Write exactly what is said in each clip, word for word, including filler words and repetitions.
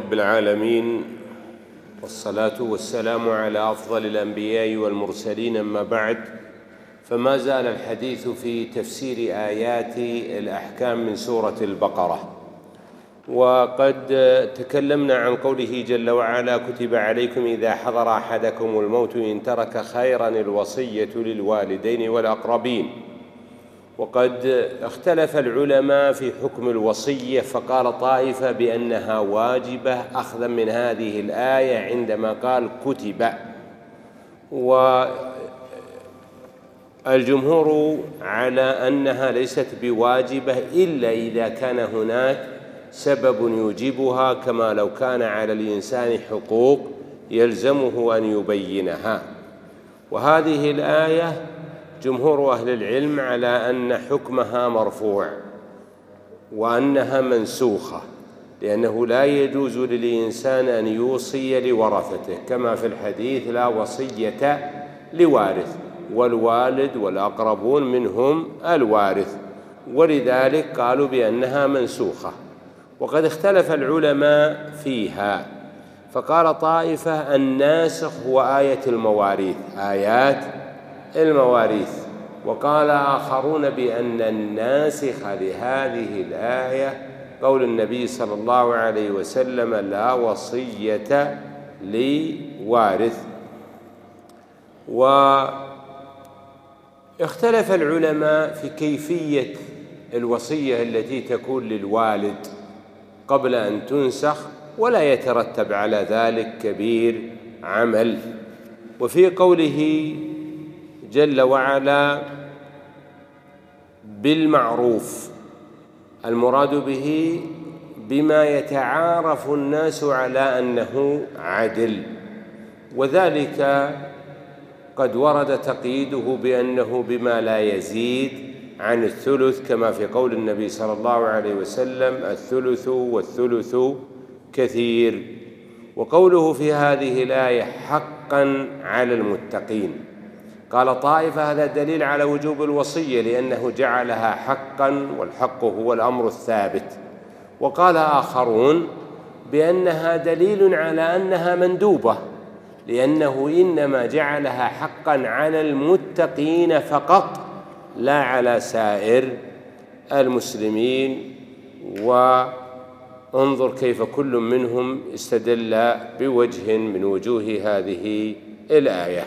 رب العالمين، والصلاة والسلام على أفضل الأنبياء والمرسلين، أما بعد، فما زال الحديث في تفسير آيات الأحكام من سورة البقرة. وقد تكلمنا عن قوله جل وعلا: كتب عليكم إذا حضر أحدكم الموت إن ترك خيرا الوصية للوالدين والأقربين. وقد اختلف العلماء في حكم الوصية، فقال طائفة بأنها واجبة أخذا من هذه الآية عندما قال كتب، والجمهور على أنها ليست بواجبة إلا إذا كان هناك سبب يوجبها، كما لو كان على الإنسان حقوق يلزمه أن يبينها. وهذه الآية جمهور أهل العلم على أن حكمها مرفوع وأنها منسوخة، لأنه لا يجوز للإنسان أن يوصي لورثته، كما في الحديث: لا وصية لوارث، والوالد والأقربون منهم الوارث، ولذلك قالوا بأنها منسوخة. وقد اختلف العلماء فيها، فقال طائفة: الناسخ هو آية المواريث، آيات المواريث. وقال آخرون بأن الناسخ لهذه الآية قول النبي صلى الله عليه وسلم: لا وصية لوارث. واختلف العلماء في كيفية الوصية التي تكون للوالد قبل أن تنسخ ولا يترتب على ذلك كبير عمل. وفي قوله جل وعلا بالمعروف، المراد به بما يتعارف الناس على أنه عدل، وذلك قد ورد تقييده بأنه بما لا يزيد عن الثلث، كما في قول النبي صلى الله عليه وسلم: الثلث والثلث كثير. وقوله في هذه الآية حقا على المتقين، قال طائفة: هذا دليل على وجوب الوصية لأنه جعلها حقا، والحق هو الأمر الثابت. وقال آخرون بأنها دليل على أنها مندوبة، لأنه إنما جعلها حقا على المتقين فقط، لا على سائر المسلمين. وانظر كيف كل منهم استدل بوجه من وجوه هذه الآية.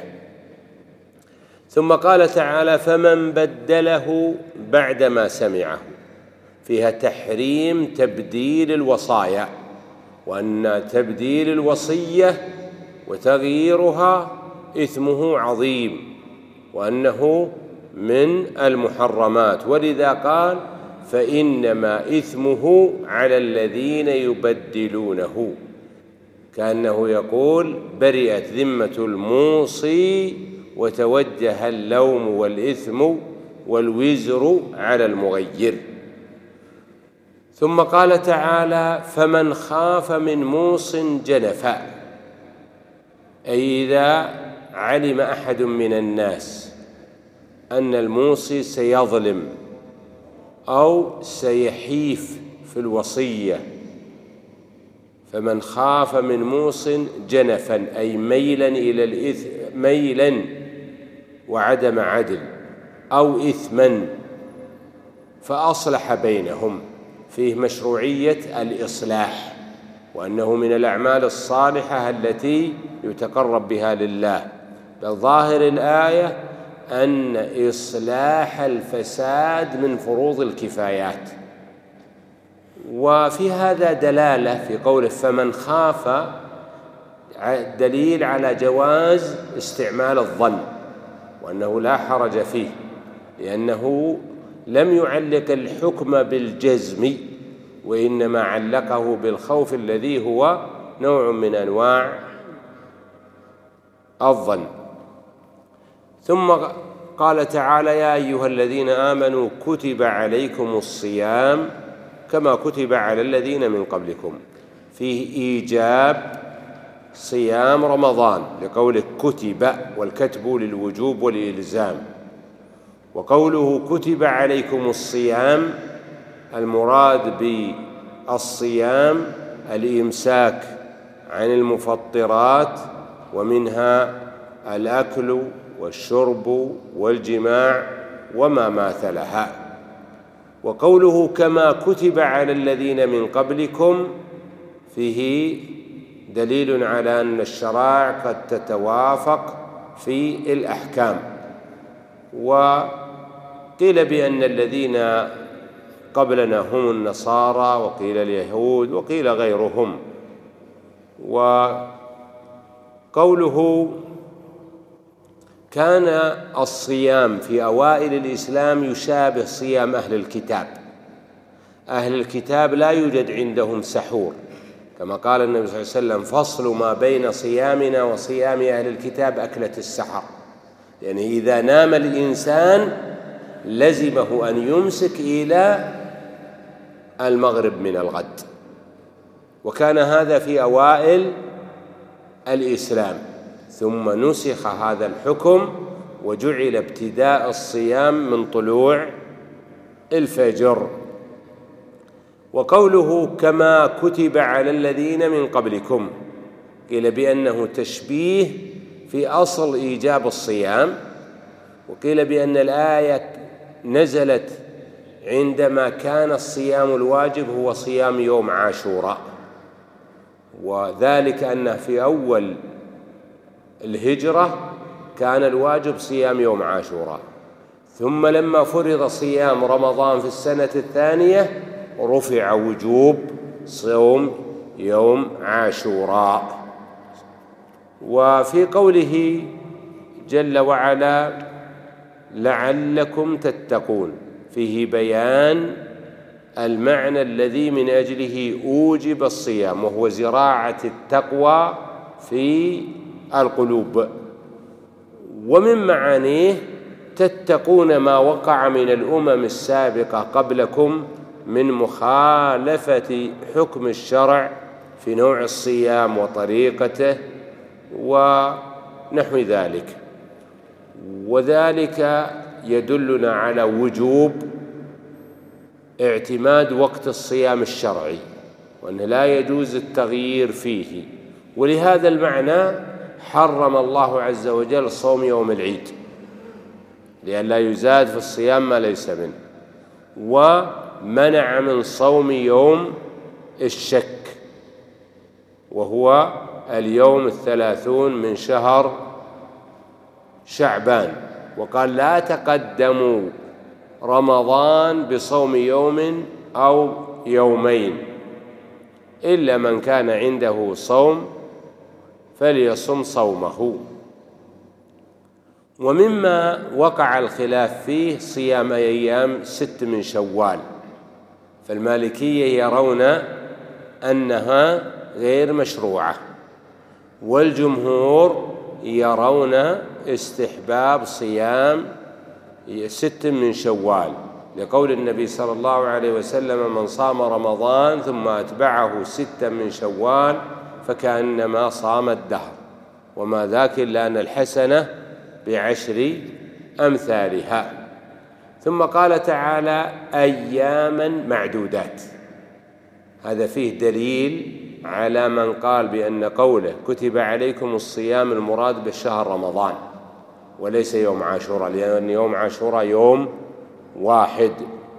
ثم قال تعالى: فمن بدله بعدما سمعه، فيها تحريم تبديل الوصايا، وأن تبديل الوصية وتغييرها إثمه عظيم، وأنه من المحرمات، ولذا قال: فإنما إثمه على الذين يبدلونه، كأنه يقول: برئت ذمة الموصي وتوجه اللوم والإثم والوزر على المغير. ثم قال تعالى: فمن خاف من موص جنفا، أي إذا علم أحد من الناس أن الموصي سيظلم أو سيحيف في الوصية، فمن خاف من موص جنفا أي ميلا إلى الإثم، ميلا وعدم عدل، أو إثما، فأصلح بينهم، فيه مشروعية الإصلاح، وأنه من الأعمال الصالحة التي يتقرب بها لله. بل ظاهر الآية أن إصلاح الفساد من فروض الكفايات. وفي هذا دلالة في قوله فمن خاف، دليل على جواز استعمال الظن، وأنه لا حرج فيه، لأنه لم يعلق الحكم بالجزم، وإنما علقه بالخوف الذي هو نوع من أنواع الظن. ثم قال تعالى: يا أيها الذين آمنوا كتب عليكم الصيام كما كتب على الذين من قبلكم، فيه إيجاب صيام رمضان لقوله كتب، والكتب للوجوب والإلزام. وقوله كتب عليكم الصيام، المراد بالصيام الإمساك عن المفطرات، ومنها الأكل والشرب والجماع وما ماثلها. وقوله كما كتب على الذين من قبلكم فيه دليل على أن الشرائع قد تتوافق في الأحكام. وقيل بأن الذين قبلنا هم النصارى، وقيل اليهود، وقيل غيرهم. وقوله كان الصيام في أوائل الإسلام يشابه صيام أهل الكتاب. أهل الكتاب لا يوجد عندهم سحور، كما قال النبي صلى الله عليه وسلم: فصل ما بين صيامنا وصيام أهل الكتاب أكلة السحر. لأن يعني إذا نام الإنسان لزمه أن يمسك إلى المغرب من الغد، وكان هذا في أوائل الإسلام، ثم نسخ هذا الحكم وجعل ابتداء الصيام من طلوع الفجر. وقوله كما كتب على الذين من قبلكم قيل بأنه تشبيه في أصل إيجاب الصيام، وقيل بأن الآية نزلت عندما كان الصيام الواجب هو صيام يوم عاشوراء، وذلك أنه في أول الهجرة كان الواجب صيام يوم عاشوراء، ثم لما فرض صيام رمضان في السنة الثانية رفع وجوب صوم يوم عاشوراء. وفي قوله جل وعلا لعلكم تتقون فيه بيان المعنى الذي من أجله أوجب الصيام، وهو زراعة التقوى في القلوب. ومن معانيه تتقون ما وقع من الأمم السابقة قبلكم من مخالفة حكم الشرع في نوع الصيام وطريقته ونحو ذلك. وذلك يدلنا على وجوب اعتماد وقت الصيام الشرعي، وأنه لا يجوز التغيير فيه. ولهذا المعنى حرم الله عز وجل صوم يوم العيد لئلا يزاد في الصيام ما ليس منه، ومنع من صوم يوم الشك وهو اليوم الثلاثون من شهر شعبان، وقال لا تقدموا رمضان بصوم يوم أو يومين إلا من كان عنده صوم فليصم صومه. ومما وقع الخلاف فيه صيام أيام ست من شوال، فالمالكية يرون أنها غير مشروعة، والجمهور يرون استحباب صيام ست من شوال، لقول النبي صلى الله عليه وسلم: من صام رمضان ثم أتبعه ستا من شوال فكأنما صام الدهر، وما ذاك إلا أن الحسنة بعشر أمثالها. ثم قال تعالى: أياما معدودات. هذا فيه دليل على من قال بأن قوله كتب عليكم الصيام المراد بالشهر رمضان وليس يوم عاشوراء، لأن يوم عاشوراء يوم واحد.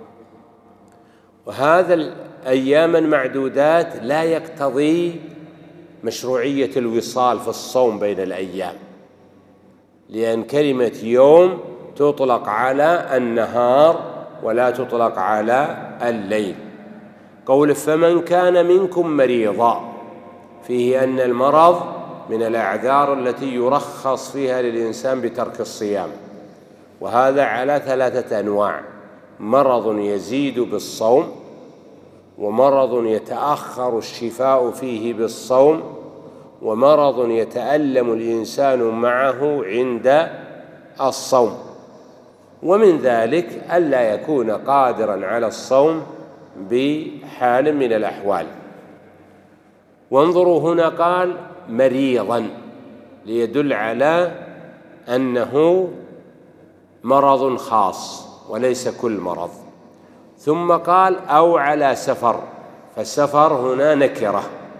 وهذا الأيام معدودات لا يقتضي مشروعية الوصال في الصوم بين الأيام، لأن كلمة يوم تطلق على النهار ولا تطلق على الليل. قول فمن كان منكم مريضا فيه أن المرض من الأعذار التي يرخص فيها للإنسان بترك الصيام، وهذا على ثلاثة أنواع: مرض يزيد بالصوم، ومرض يتأخر الشفاء فيه بالصوم، ومرض يتألم الإنسان معه عند الصوم. ومن ذلك ألا يكون قادرا على الصوم بحال من الأحوال. وانظروا هنا قال مريضا ليدل على أنه مرض خاص وليس كل مرض. ثم قال أو على سفر، فالسفر هنا نكرة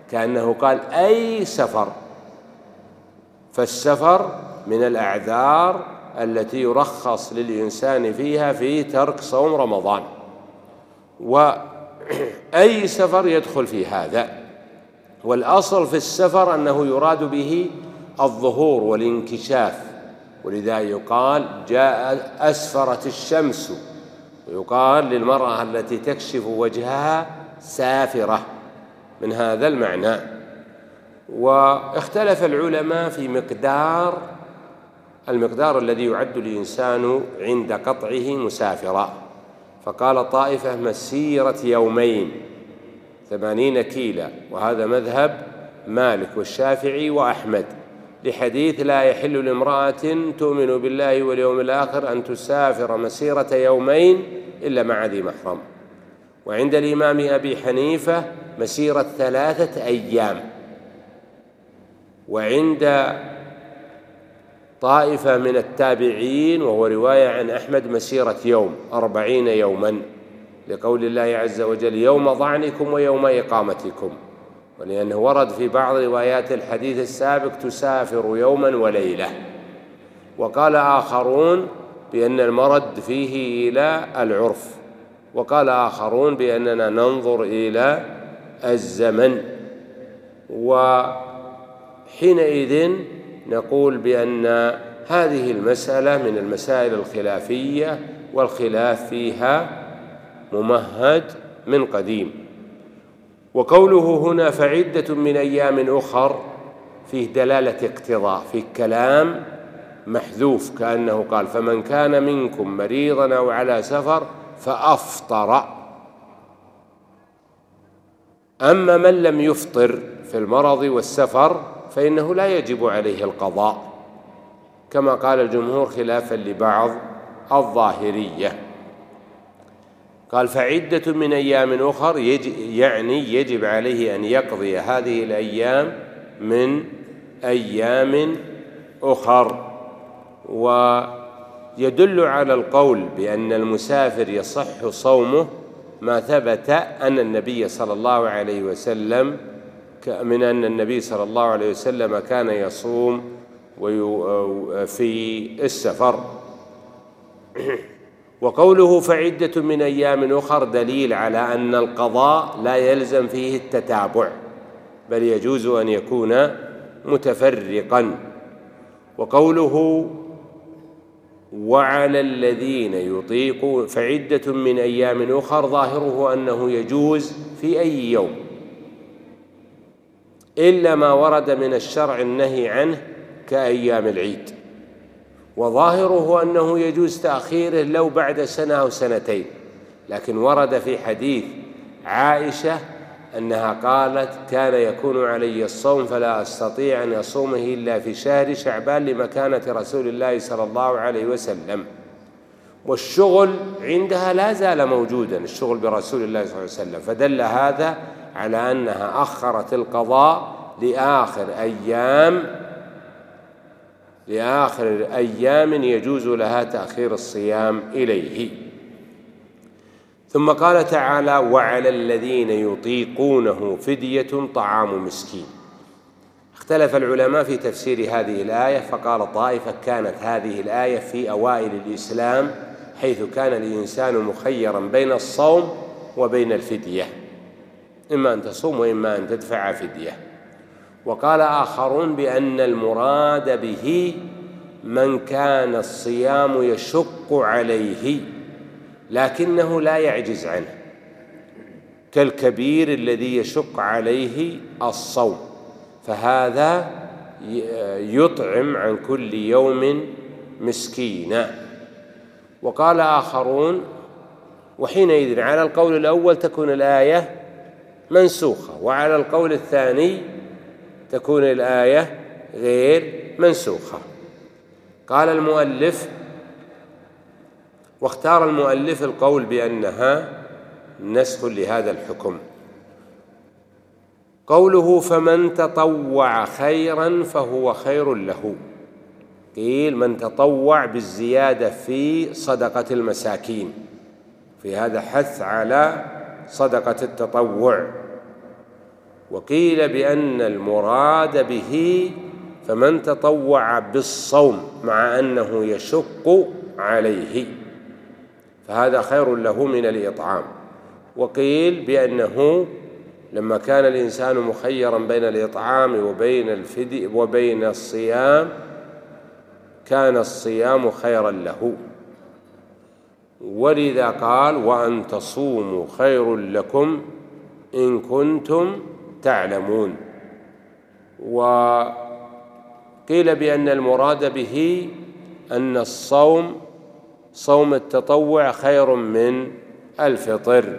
كأنه قال أي سفر، فالسفر من الأعذار التي يرخص للإنسان فيها في ترك صوم رمضان، وأي سفر يدخل في هذا. والأصل في السفر أنه يراد به الظهور والانكشاف، ولذا يقال جاء أسفرت الشمس، ويقال للمرأة التي تكشف وجهها سافرة من هذا المعنى. واختلف العلماء في مقدار المقدار الذي يعد الإنسان عند قطعه مسافرا، فقال طائفة مسيرة يومين ثمانين كيلا، وهذا مذهب مالك والشافعي وأحمد، لحديث لا يحل لامرأة تؤمن بالله واليوم الآخر أن تسافر مسيرة يومين إلا مع ذي محرم. وعند الإمام أبي حنيفة مسيرة ثلاثة أيام، وعند طائفة من التابعين وهو رواية عن أحمد مسيرة يوم أربعين يوما، لقول الله عز وجل يوم ضعنكم ويوم إقامتكم، ولأنه ورد في بعض روايات الحديث السابق تسافر يوما وليلة. وقال آخرون بأن المرد فيه إلى العرف، وقال آخرون بأننا ننظر إلى الزمن، وحينئذ نقول بأن هذه المسألة من المسائل الخلافية، والخلاف فيها ممهد من قديم. وقوله هنا فعدة من أيام أخر فيه دلالة اقتضاء، فيه كلام محذوف، كأنه قال فمن كان منكم مريضا أو على سفر فأفطر. أما من لم يفطر في المرض والسفر فإنه لا يجب عليه القضاء، كما قال الجمهور خلافا لبعض الظاهرية. قال فعدة من أيام أخر، يعني يجب عليه أن يقضي هذه الأيام من أيام أخر. ويدل على القول بأن المسافر يصح صومه ما ثبت أن النبي صلى الله عليه وسلم من أن النبي صلى الله عليه وسلم كان يصوم في السفر. وقوله فعدة من أيام أخر دليل على أن القضاء لا يلزم فيه التتابع، بل يجوز أن يكون متفرقا. وقوله وعلى الذين يطيقون فعدة من أيام أخر ظاهره أنه يجوز في أي يوم، إلا ما ورد من الشرع النهي عنه كأيام العيد، وظاهره أنه يجوز تأخيره لو بعد سنة أو سنتين. لكن ورد في حديث عائشة أنها قالت كان يكون علي الصوم فلا أستطيع أن أصومه إلا في شهر شعبان لمكانة رسول الله صلى الله عليه وسلم، والشغل عندها لا زال موجودا، الشغل برسول الله صلى الله عليه وسلم، فدل هذا على أنها أخرت القضاء لآخر أيام لآخر أيام يجوز لها تأخير الصيام إليه. ثم قال تعالى وعلى الذين يطيقونه فدية طعام مسكين. اختلف العلماء في تفسير هذه الآية، فقال طائفة كانت هذه الآية في أوائل الإسلام، حيث كان الإنسان مخيرا بين الصوم وبين الفدية، إما أن تصوم وإما أن تدفع فدية. وقال آخرون بأن المراد به من كان الصيام يشق عليه لكنه لا يعجز عنه، كالكبير الذي يشق عليه الصوم، فهذا يطعم عن كل يوم مسكينا. وقال آخرون وحينئذ على القول الأول تكون الآية منسوخة، وعلى القول الثاني تكون الآية غير منسوخة. قال المؤلف واختار المؤلف القول بأنها نسخ لهذا الحكم. قوله فمن تطوع خيرا فهو خير له، قيل من تطوع بالزيادة في صدقة المساكين، في هذا حث على صدقة التطوع. وقيل بأن المراد به فمن تطوع بالصوم مع أنه يشق عليه فهذا خير له من الإطعام. وقيل بأنه لما كان الإنسان مخيرا بين الإطعام وبين الفدي وبين الصيام كان الصيام خيرا له، ولذا قال وأن تصوموا خير لكم إن كنتم تعلمون. وقيل بأن المراد به أن الصوم صوم التطوع خير من الفطر.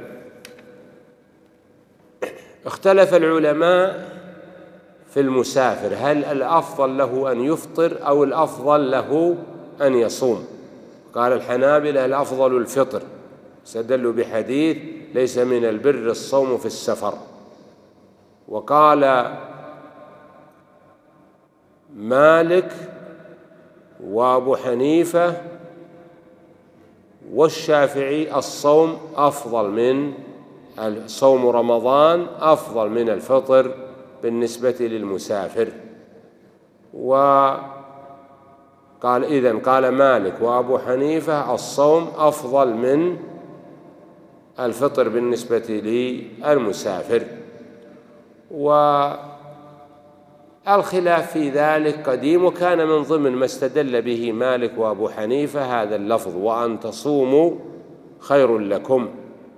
اختلف العلماء في المسافر هل الأفضل له أن يفطر أو الأفضل له أن يصوم. قال الحنابلة الأفضل الفطر، استدلوا بحديث ليس من البر الصوم في السفر. وقال مالك وأبو حنيفة والشافعي الصوم أفضل من صوم رمضان أفضل من الفطر بالنسبة للمسافر. وقال إذن قال مالك وأبو حنيفة الصوم أفضل من الفطر بالنسبة للمسافر. والخلاف في ذلك قديم، وكان من ضمن ما استدل به مالك وأبو حنيفة هذا اللفظ وأن تصوموا خير لكم.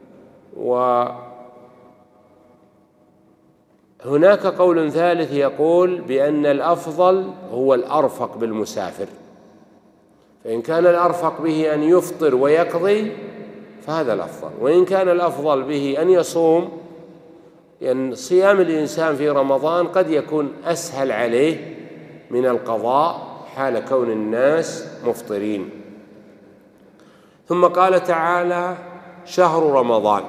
وهناك قول ثالث يقول بأن الأفضل هو الأرفق بالمسافر، فإن كان الأرفق به أن يفطر ويقضي فهذا الأفضل، وإن كان الأفضل به أن يصوم، لأن صيام الإنسان في رمضان قد يكون أسهل عليه من القضاء حال كون الناس مفطرين. ثم قال تعالى شهر رمضان،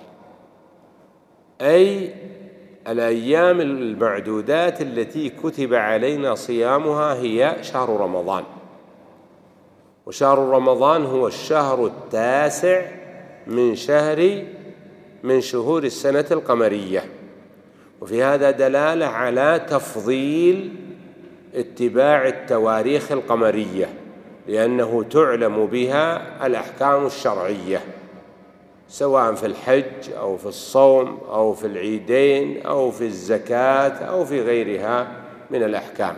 أي الأيام المعدودات التي كتب علينا صيامها هي شهر رمضان. وشهر رمضان هو الشهر التاسع من شهر من شهور السنة القمرية، وفي هذا دلالة على تفضيل اتباع التواريخ القمرية، لأنه تعلم بها الأحكام الشرعية سواء في الحج أو في الصوم أو في العيدين أو في الزكاة أو في غيرها من الأحكام.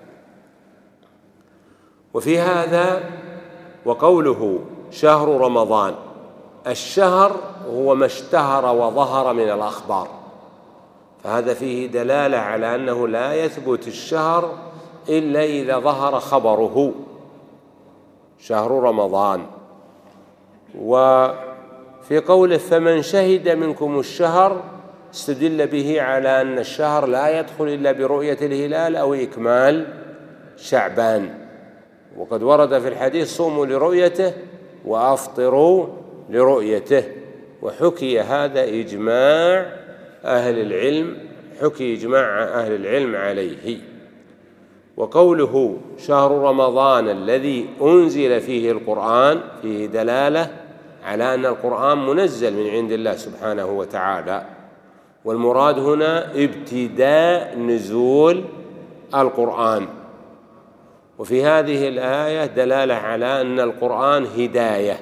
وفي هذا وقوله شهر رمضان، الشهر هو ما اشتهر وظهر من الأخبار، فهذا فيه دلالة على أنه لا يثبت الشهر إلا إذا ظهر خبره شهر رمضان. وفي قوله فمن شهد منكم الشهر استدل به على أن الشهر لا يدخل إلا برؤية الهلال أو إكمال شعبان، وقد ورد في الحديث صوموا لرؤيته وأفطروا لرؤيته. وحكي هذا إجماع أهل العلم حكي إجماع أهل العلم عليه. وقوله شهر رمضان الذي أنزل فيه القرآن فيه دلالة على أن القرآن منزل من عند الله سبحانه وتعالى، والمراد هنا ابتداء نزول القرآن. وفي هذه الآية دلالة على أن القرآن هداية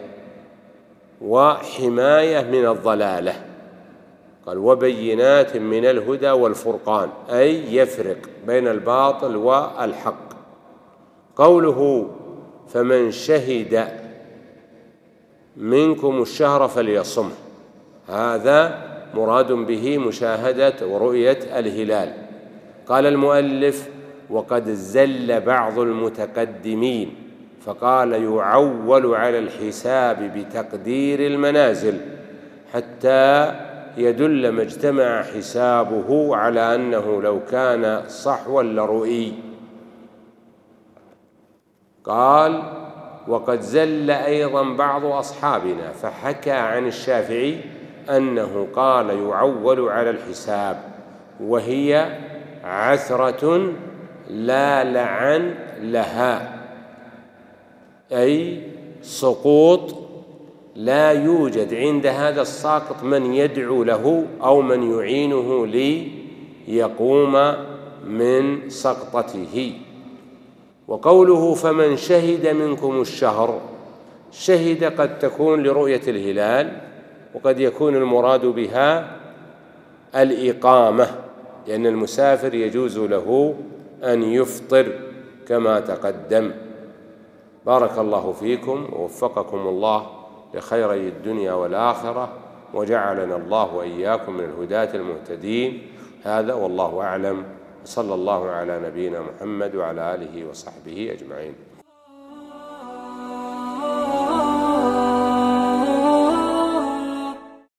وحماية من الضلالة، قال وبينات من الهدى والفرقان، أي يفرق بين الباطل والحق. قوله فمن شهد منكم الشهر فليصمه، هذا مراد به مشاهدة ورؤية الهلال. قال المؤلف وقد زل بعض المتقدمين فقال يعول على الحساب بتقدير المنازل حتى يدل ما اجتمع حسابه على أنه لو كان صحوا لرؤي. قال وقد زل أيضا بعض أصحابنا فحكى عن الشافعي أنه قال يعول على الحساب، وهي عثرة لا لعن لها، أي سقوط لا يوجد عند هذا الساقط من يدعو له أو من يعينه يقوم من سقطته. وقوله فمن شهد منكم الشهر، شهد قد تكون لرؤية الهلال، وقد يكون المراد بها الإقامة، لأن المسافر يجوز له أن يفطر كما تقدم. بارك الله فيكم ووفقكم الله لخيري الدنيا والآخرة، وجعلنا الله وإياكم من الهداة المهتدين. هذا والله أعلم، صلى الله على نبينا محمد وعلى آله وصحبه أجمعين.